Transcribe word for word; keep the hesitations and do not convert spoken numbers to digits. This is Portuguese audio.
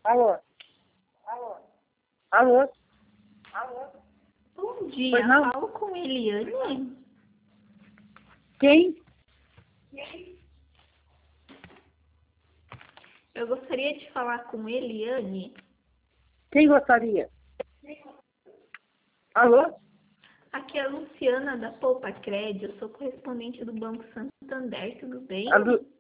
Alô? Alô? Alô? Alô? Bom dia, Pois não? falo com Eliane. Quem? Eu gostaria de falar com Eliane. Quem gostaria? Alô? Aqui é a Luciana da Poupa Crédito, eu sou correspondente do Banco Santander, tudo bem? A Lu-